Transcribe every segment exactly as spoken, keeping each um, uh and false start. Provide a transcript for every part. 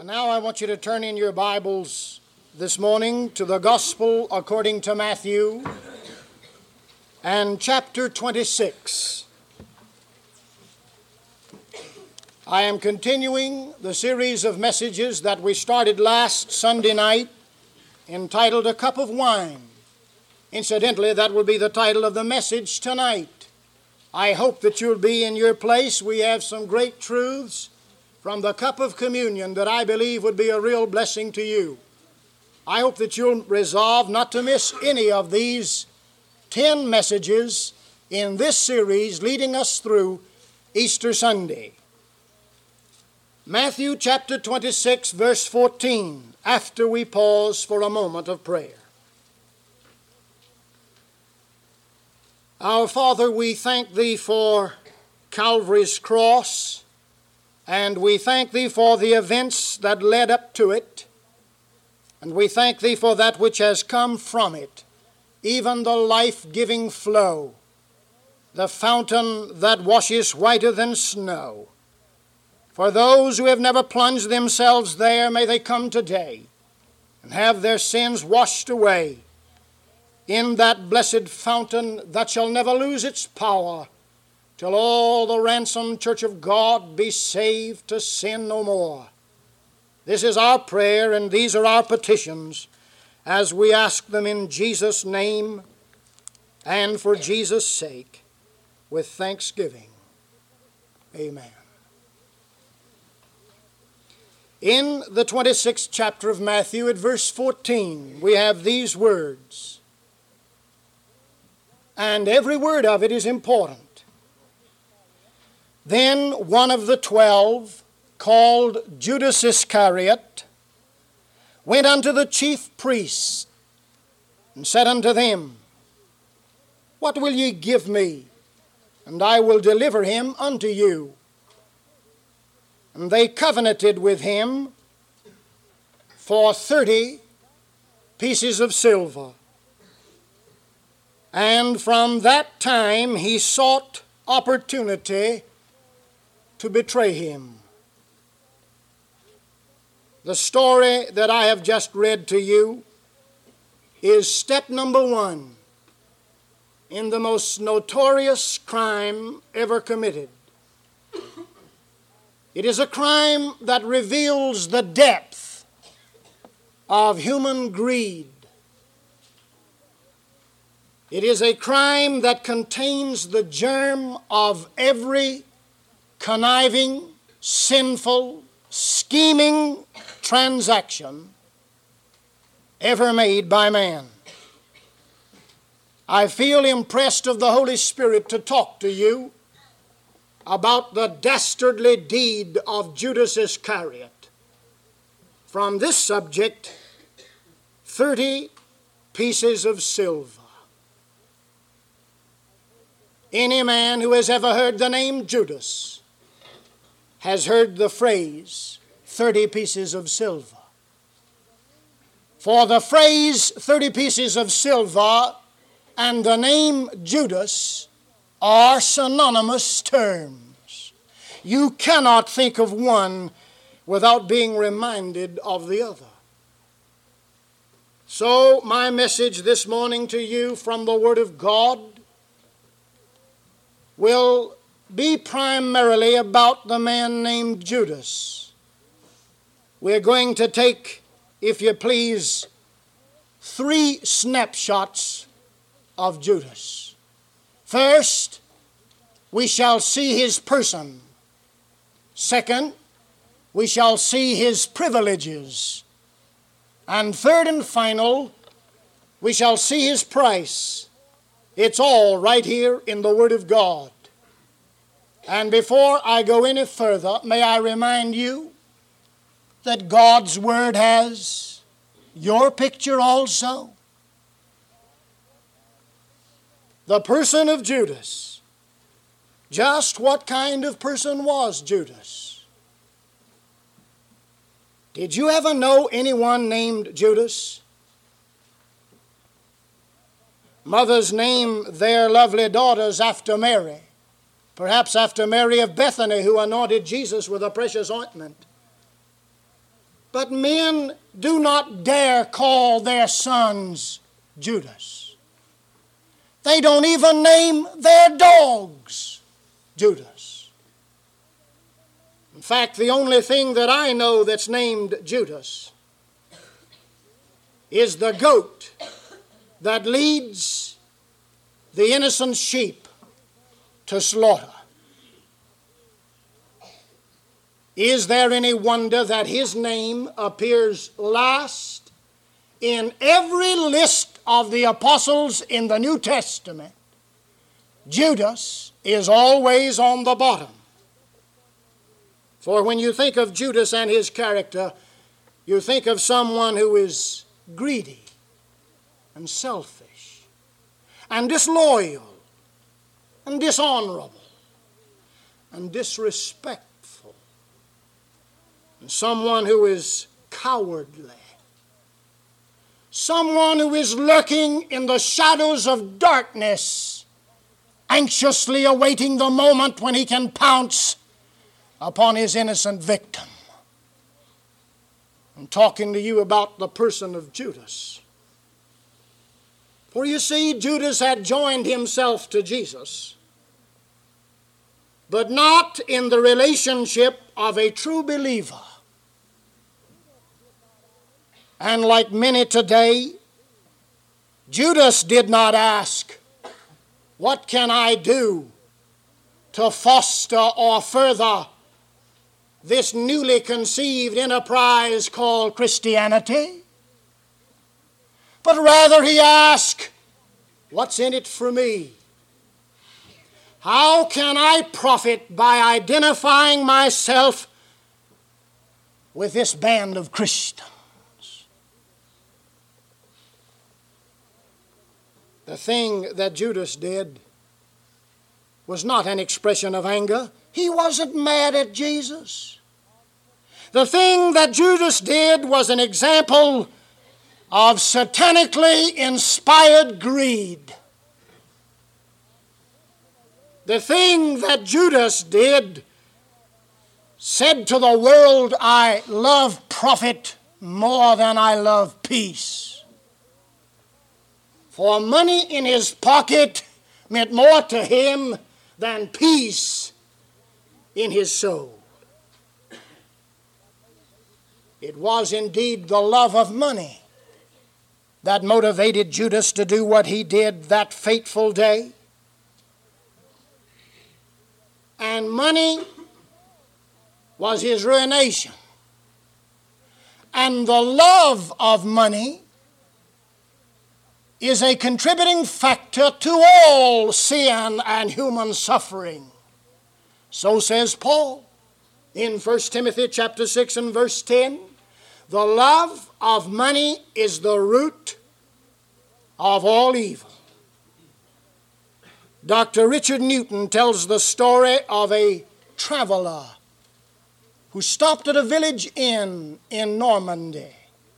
And now I want you to turn in your Bibles this morning to the Gospel according to Matthew and chapter twenty-six. I am continuing the series of messages that we started last Sunday night entitled A Cup of Wine. Incidentally, that will be the title of the message tonight. I hope that you'll be in your place. We have some great truths from the cup of communion that I believe would be a real blessing to you. I hope that you'll resolve not to miss any of these ten messages in this series leading us through Easter Sunday. Matthew chapter twenty-six, verse fourteen, after we pause for a moment of prayer. Our Father, we thank Thee for Calvary's cross, and we thank Thee for the events that led up to it, and we thank Thee for that which has come from it, even the life-giving flow, the fountain that washes whiter than snow. For those who have never plunged themselves there, may they come today and have their sins washed away in that blessed fountain that shall never lose its power, till all the ransomed church of God be saved to sin no more. This is our prayer, and these are our petitions, as we ask them in Jesus' name and for Jesus' sake, with thanksgiving. Amen. In the twenty-sixth chapter of Matthew, at verse fourteen, we have these words, and every word of it is important. Then one of the twelve, called Judas Iscariot, went unto the chief priests and said unto them, What will ye give me, and I will deliver him unto you? And they covenanted with him for thirty pieces of silver. And from that time he sought opportunity to betray him. The story that I have just read to you is step number one in the most notorious crime ever committed. It is a crime that reveals the depth of human greed. It is a crime that contains the germ of every conniving, sinful, scheming transaction ever made by man. I feel impressed of the Holy Spirit to talk to you about the dastardly deed of Judas Iscariot. From this subject, thirty pieces of silver. Any man who has ever heard the name Judas has heard the phrase, thirty pieces of silver. For the phrase, thirty pieces of silver, and the name Judas are synonymous terms. You cannot think of one without being reminded of the other. So, my message this morning to you from the Word of God will be primarily about the man named Judas. We're going to take, if you please, three snapshots of Judas. First, we shall see his person. Second, we shall see his privileges. And third and final, we shall see his price. It's all right here in the Word of God. And before I go any further, may I remind you that God's Word has your picture also. The person of Judas. Just what kind of person was Judas? Did you ever know anyone named Judas? Mothers name their lovely daughters after Mary. Perhaps after Mary of Bethany, who anointed Jesus with a precious ointment. But men do not dare call their sons Judas. They don't even name their dogs Judas. In fact, the only thing that I know that's named Judas is the goat that leads the innocent sheep to slaughter. Is there any wonder that his name appears last in every list of the apostles in the New Testament? Judas is always on the bottom. For when you think of Judas and his character, you think of someone who is greedy and selfish and disloyal and dishonorable and disrespectful. Someone who is cowardly. Someone who is lurking in the shadows of darkness, anxiously awaiting the moment when he can pounce upon his innocent victim. I'm talking to you about the person of Judas. For you see, Judas had joined himself to Jesus, but not in the relationship of a true believer. And like many today, Judas did not ask, what can I do to foster or further this newly conceived enterprise called Christianity? But rather he asked, what's in it for me? How can I profit by identifying myself with this band of Christians? The thing that Judas did was not an expression of anger. He wasn't mad at Jesus. The thing that Judas did was an example of satanically inspired greed. The thing that Judas did said to the world, I love profit more than I love peace. For money in his pocket meant more to him than peace in his soul. It was indeed the love of money that motivated Judas to do what he did that fateful day. And money was his ruination. And the love of money is a contributing factor to all sin and human suffering. So says Paul in First Timothy chapter six and verse ten. The love of money is the root of all evil. Doctor Richard Newton tells the story of a traveler who stopped at a village inn in Normandy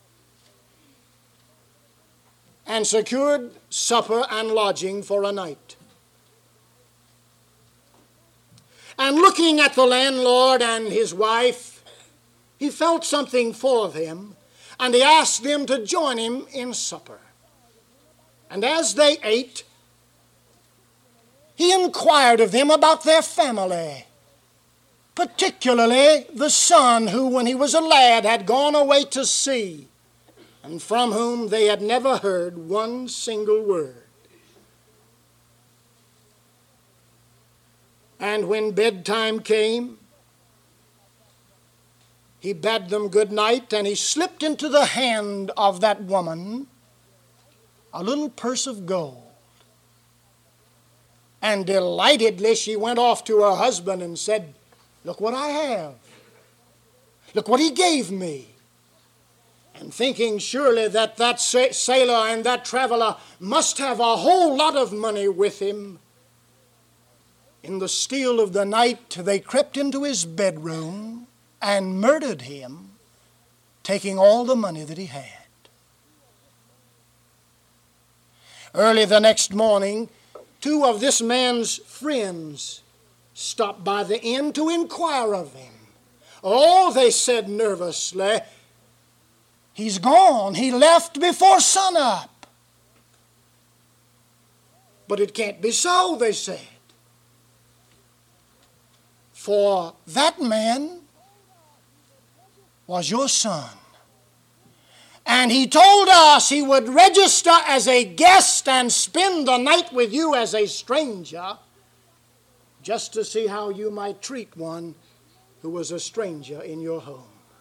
and secured supper and lodging for a night. And looking at the landlord and his wife, he felt something for them, and he asked them to join him in supper. And as they ate, he inquired of them about their family, particularly the son who, when he was a lad, had gone away to sea, and from whom they had never heard one single word. And when bedtime came, he bade them good night, and he slipped into the hand of that woman a little purse of gold. And delightedly she went off to her husband and said, look what I have. Look what he gave me. And thinking surely that that sailor and that traveler must have a whole lot of money with him, in the still of the night they crept into his bedroom and murdered him, taking all the money that he had. Early the next morning, two of this man's friends stopped by the inn to inquire of him. Oh, they said nervously, He's gone. He left before sunup. But it can't be so, they said. For that man was your son. And he told us he would register as a guest and spend the night with you as a stranger, just to see how you might treat one who was a stranger in your home.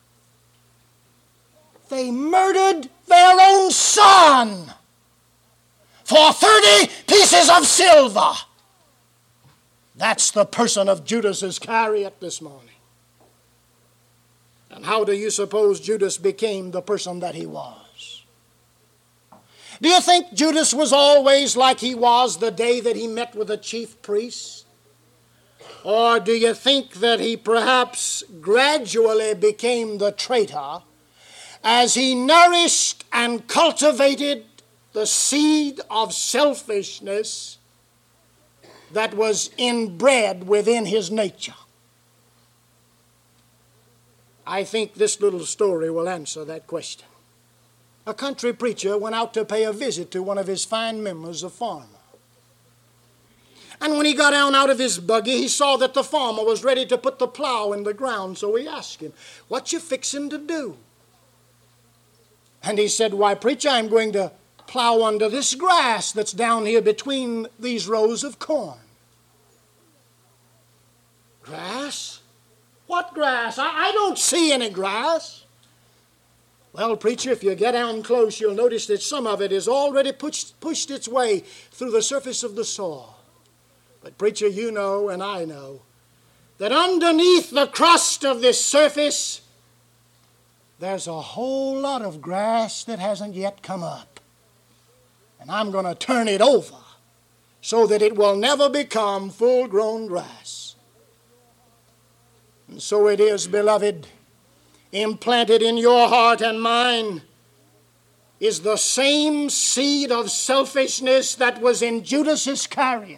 They murdered their own son for thirty pieces of silver. That's the person of Judas Iscariot this morning. And how do you suppose Judas became the person that he was? Do you think Judas was always like he was the day that he met with the chief priests? Or do you think that he perhaps gradually became the traitor as he nourished and cultivated the seed of selfishness that was inbred within his nature? I think this little story will answer that question. A country preacher went out to pay a visit to one of his fine members, a farmer. And when he got down out of his buggy, he saw that the farmer was ready to put the plow in the ground. So he asked him, "What you fixing to do?" And he said, "Why, preacher, I'm going to plow under this grass that's down here between these rows of corn." Grass? What grass? I, I don't see any grass. Well, preacher, if you get down close, you'll notice that some of it has already pushed, pushed its way through the surface of the soil. But, preacher, you know and I know that underneath the crust of this surface, there's a whole lot of grass that hasn't yet come up. And I'm going to turn it over so that it will never become full-grown grass. And so it is, beloved, implanted in your heart and mine is the same seed of selfishness that was in Judas Iscariot.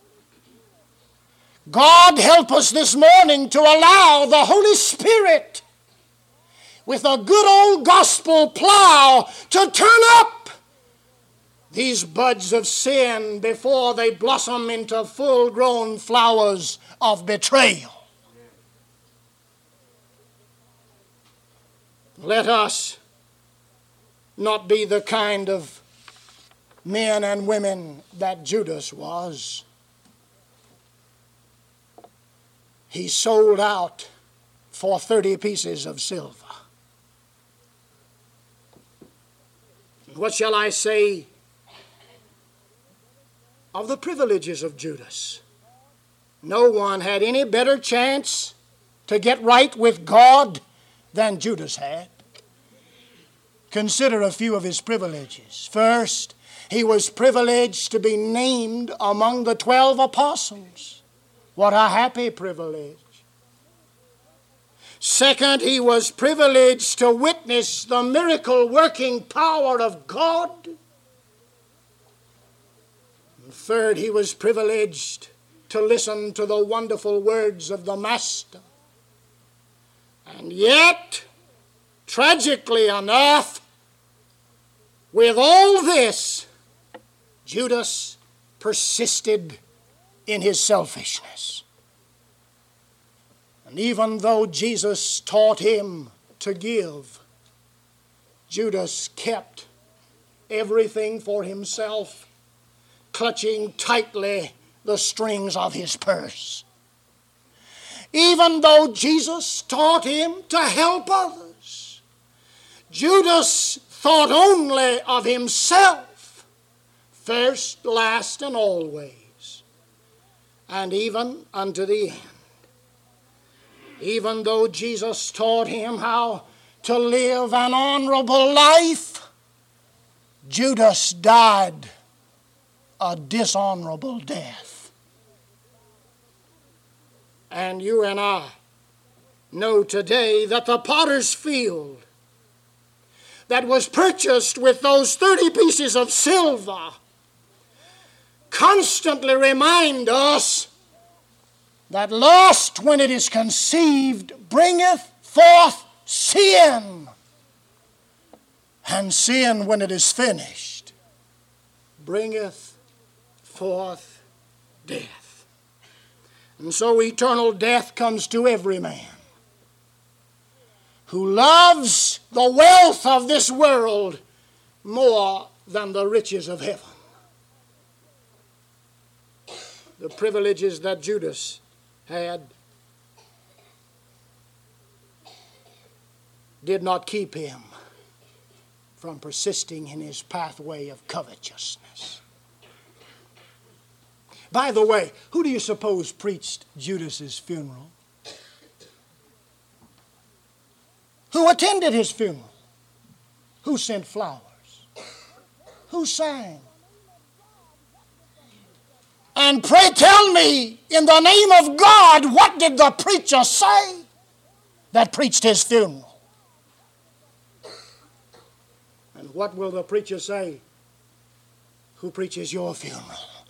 God help us this morning to allow the Holy Spirit with a good old gospel plow to turn up these buds of sin before they blossom into full-grown flowers of betrayal. Let us not be the kind of men and women that Judas was. He sold out for thirty pieces of silver. What shall I say of the privileges of Judas? No one had any better chance to get right with God than Judas had. Consider a few of his privileges. First, he was privileged to be named among the twelve apostles. What a happy privilege. Second, he was privileged to witness the miracle-working power of God. And third, he was privileged to listen to the wonderful words of the Master. And yet, tragically enough, with all this, Judas persisted in his selfishness. And even though Jesus taught him to give, Judas kept everything for himself, clutching tightly the strings of his purse. Even though Jesus taught him to help others, Judas thought only of himself, first, last, and always, and even unto the end. Even though Jesus taught him how to live an honorable life, Judas died a dishonorable death. And you and I know today that the potter's field that was purchased with those thirty pieces of silver constantly remind us that lust, when it is conceived, bringeth forth sin. And sin, when it is finished, bringeth forth death. And so eternal death comes to every man who loves the wealth of this world more than the riches of heaven. The privileges that Judas had did not keep him from persisting in his pathway of covetousness. By the way, who do you suppose preached Judas's funeral? Who attended his funeral? Who sent flowers? Who sang? And pray tell me, in the name of God, what did the preacher say that preached his funeral? And what will the preacher say who preaches your funeral?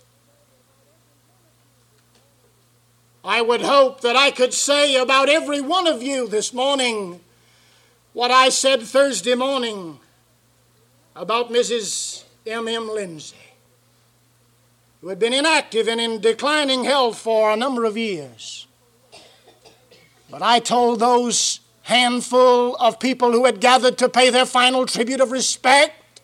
I would hope that I could say about every one of you this morning what I said Thursday morning about Missus M M Lindsay, who had been inactive and in declining health for a number of years. But I told those handful of people who had gathered to pay their final tribute of respect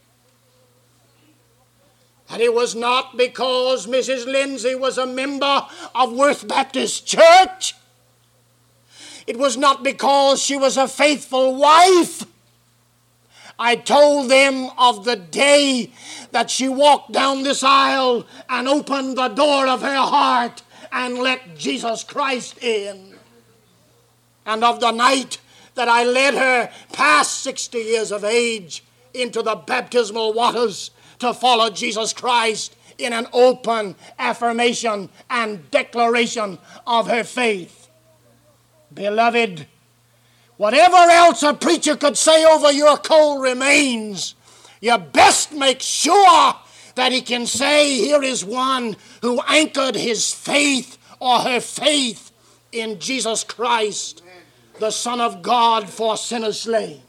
that it was not because Missus Lindsay was a member of Worth Baptist Church. It was not because she was a faithful wife. I told them of the day that she walked down this aisle and opened the door of her heart and let Jesus Christ in. And of the night that I led her past sixty years of age into the baptismal waters to follow Jesus Christ in an open affirmation and declaration of her faith. Beloved, whatever else a preacher could say over your cold remains, you best make sure that he can say, here is one who anchored his faith or her faith in Jesus Christ, the Son of God for sinners slain.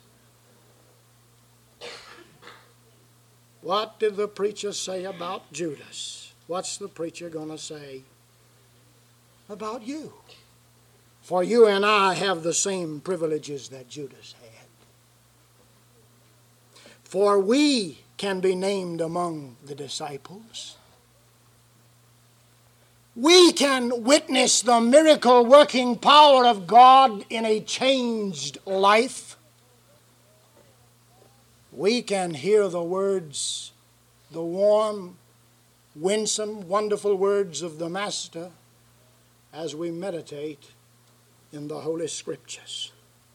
What did the preacher say about Judas? What's the preacher going to say about you? For you and I have the same privileges that Judas had. For we can be named among the disciples. We can witness the miracle-working power of God in a changed life. We can hear the words, the warm, winsome, wonderful words of the Master as we meditate in the Holy Scriptures.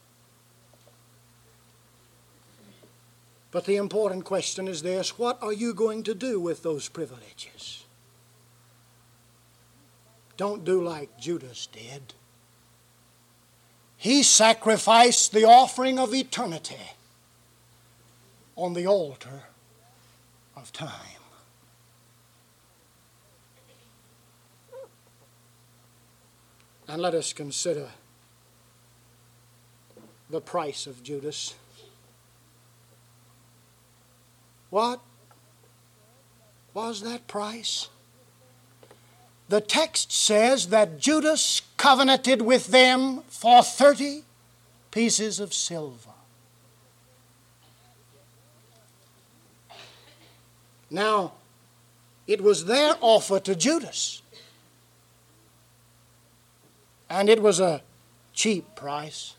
But the important question is this: what are you going to do with those privileges? Don't do like Judas did. He sacrificed the offering of eternity on the altar of time. And let us consider the price of Judas. What was that price? The text says that Judas covenanted with them for thirty pieces of silver. Now, it was their offer to Judas. And it was a cheap price.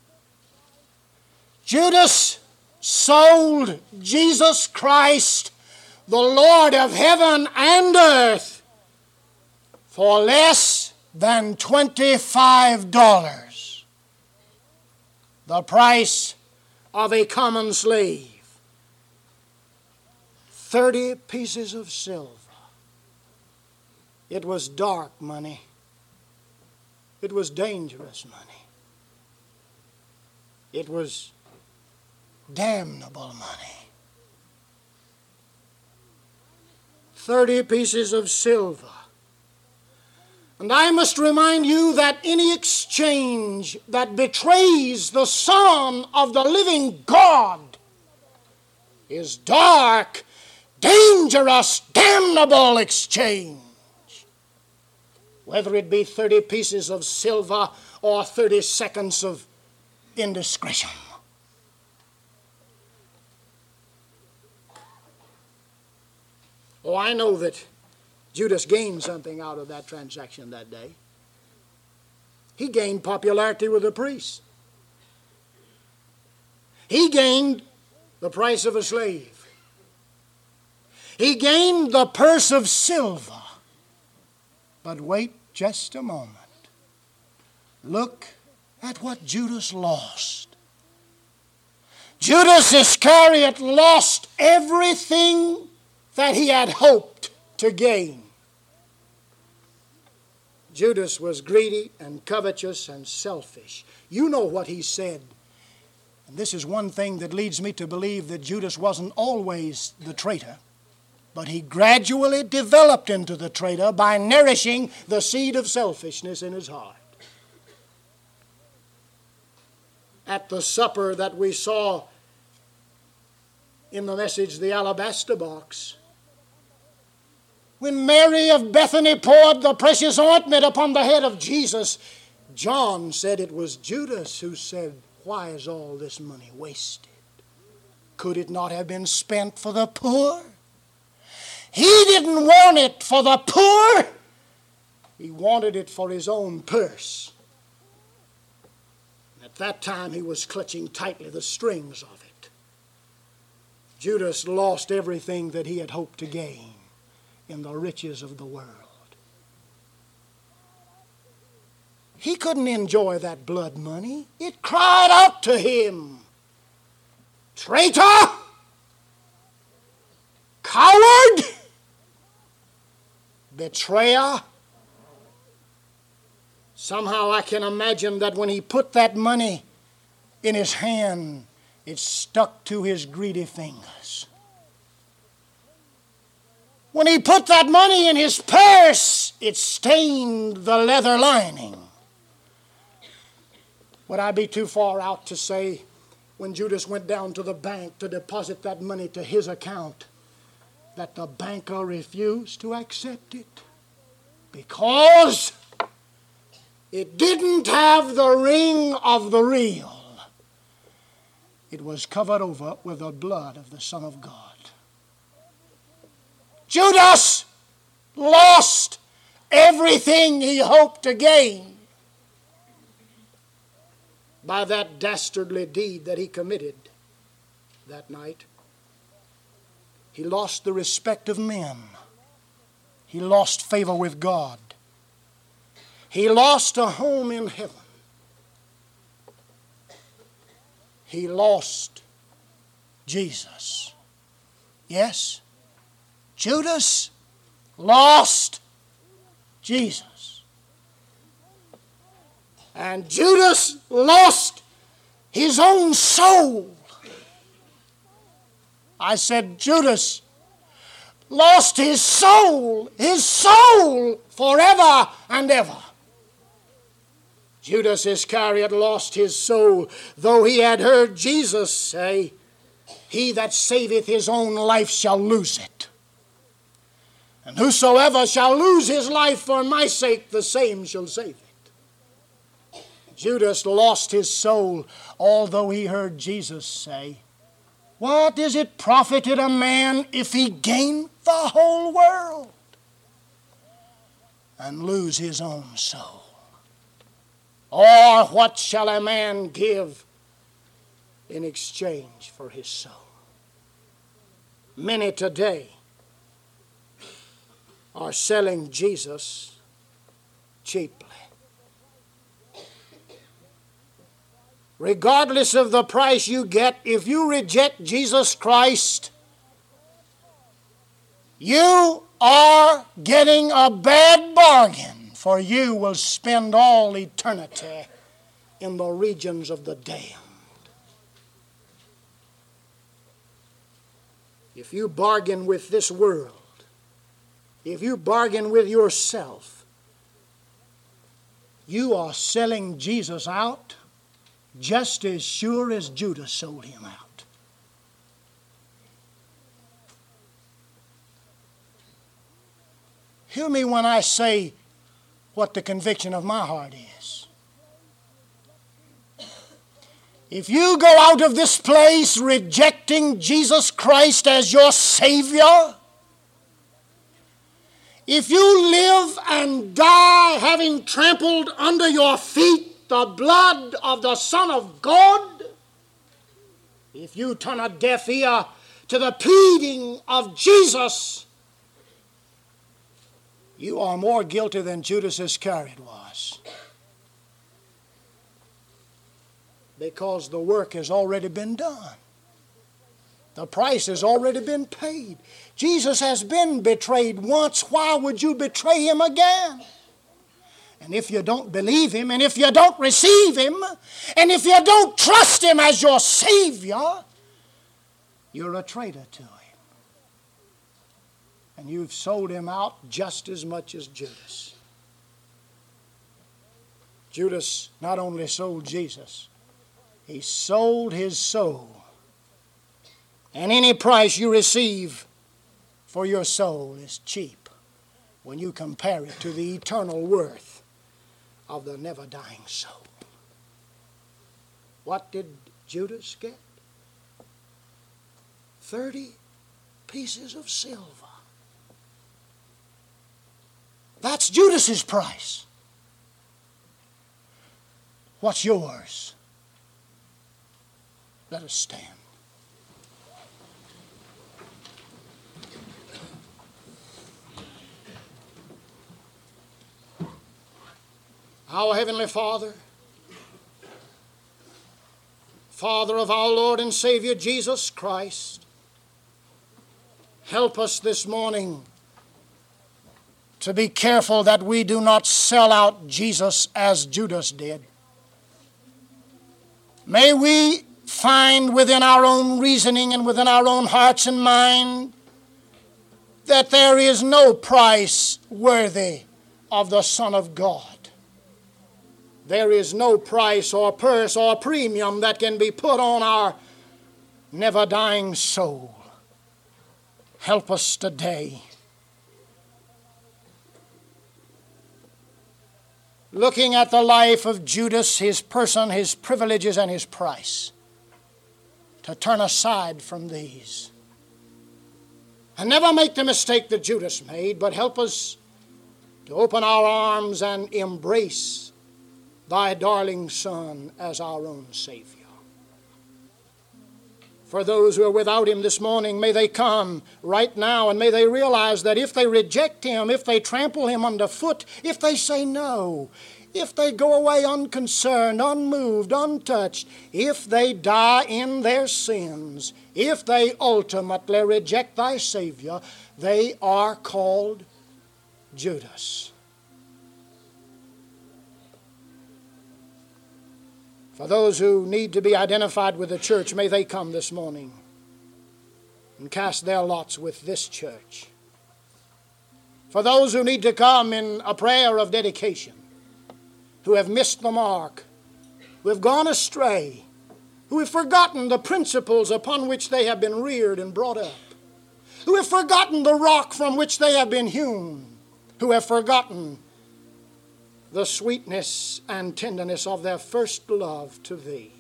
Judas sold Jesus Christ, the Lord of heaven and earth, for less than twenty-five dollars, the price of a common slave. Thirty pieces of silver. It was dark money. It was dangerous money. It was damnable money. Thirty pieces of silver. And I must remind you that any exchange that betrays the Son of the living God is dark, dangerous, damnable exchange. Whether it be thirty pieces of silver or thirty seconds of indiscretion. Oh, I know that Judas gained something out of that transaction that day. He gained popularity with the priests. He gained the price of a slave. He gained the purse of silver. But wait just a moment. Look at what Judas lost. Judas Iscariot lost everything that he had hoped to gain. Judas was greedy and covetous and selfish. You know what he said. And this is one thing that leads me to believe that Judas wasn't always the traitor, but he gradually developed into the traitor by nourishing the seed of selfishness in his heart. At the supper that we saw in the message, the alabaster box, when Mary of Bethany poured the precious ointment upon the head of Jesus, John said it was Judas who said, "Why is all this money wasted? Could it not have been spent for the poor?" He didn't want it for the poor. He wanted it for his own purse. At that time, he was clutching tightly the strings of it. Judas lost everything that he had hoped to gain in the riches of the world. He couldn't enjoy that blood money. It cried out to him, "Traitor! Coward! Betrayer!" Somehow I can imagine that when he put that money in his hand, it stuck to his greedy fingers. When he put that money in his purse, it stained the leather lining. Would I be too far out to say when Judas went down to the bank to deposit that money to his account, that the banker refused to accept it because it didn't have the ring of the real. It was covered over with the blood of the Son of God. Judas lost everything he hoped to gain by that dastardly deed that he committed that night. He lost the respect of men. He lost favor with God. He lost a home in heaven. He lost Jesus. Yes, Judas lost Jesus. And Judas lost his own soul. I said Judas lost his soul, his soul forever and ever. Judas Iscariot lost his soul, though he had heard Jesus say, "He that saveth his own life shall lose it. And whosoever shall lose his life for my sake, the same shall save it." Judas lost his soul, although he heard Jesus say, "What is it profited a man if he gain the whole world and lose his own soul? Or what shall a man give in exchange for his soul?" Many today are selling Jesus cheaply. Regardless of the price you get, if you reject Jesus Christ, you are getting a bad bargain. For you will spend all eternity in the regions of the damned. If you bargain with this world, if you bargain with yourself, you are selling Jesus out just as sure as Judas sold him out. Hear me when I say what the conviction of my heart is. If you go out of this place rejecting Jesus Christ as your Savior, if you live and die having trampled under your feet the blood of the Son of God, if you turn a deaf ear to the pleading of Jesus, you are more guilty than Judas Iscariot was. Because the work has already been done. The price has already been paid. Jesus has been betrayed once. Why would you betray him again? And if you don't believe him, and if you don't receive him, and if you don't trust him as your Savior, you're a traitor to him. And you've sold him out just as much as Judas. Judas not only sold Jesus, he sold his soul. And any price you receive for your soul is cheap when you compare it to the eternal worth of the never-dying soul. What did Judas get? Thirty pieces of silver. That's Judas's price. What's yours? Let us stand. Our Heavenly Father, Father of our Lord and Savior Jesus Christ, help us this morning to be careful that we do not sell out Jesus as Judas did. May we find within our own reasoning and within our own hearts and mind that there is no price worthy of the Son of God. There is no price or purse or premium that can be put on our never-dying soul. Help us today. Looking at the life of Judas, his person, his privileges, and his price, to turn aside from these. And never make the mistake that Judas made, but help us to open our arms and embrace thy darling Son as our own Savior. For those who are without him this morning, may they come right now and may they realize that if they reject him, if they trample him underfoot, if they say no, if they go away unconcerned, unmoved, untouched, if they die in their sins, if they ultimately reject thy Savior, they are called Judas. For those who need to be identified with the church, may they come this morning and cast their lots with this church. For those who need to come in a prayer of dedication, who have missed the mark, who have gone astray, who have forgotten the principles upon which they have been reared and brought up, who have forgotten the rock from which they have been hewn, who have forgotten the sweetness and tenderness of their first love to thee.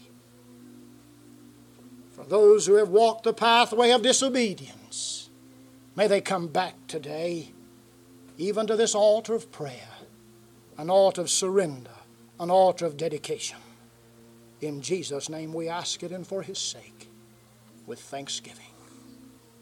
For those who have walked the pathway of disobedience, may they come back today, even to this altar of prayer, an altar of surrender, an altar of dedication. In Jesus' name we ask it, and for his sake, with thanksgiving.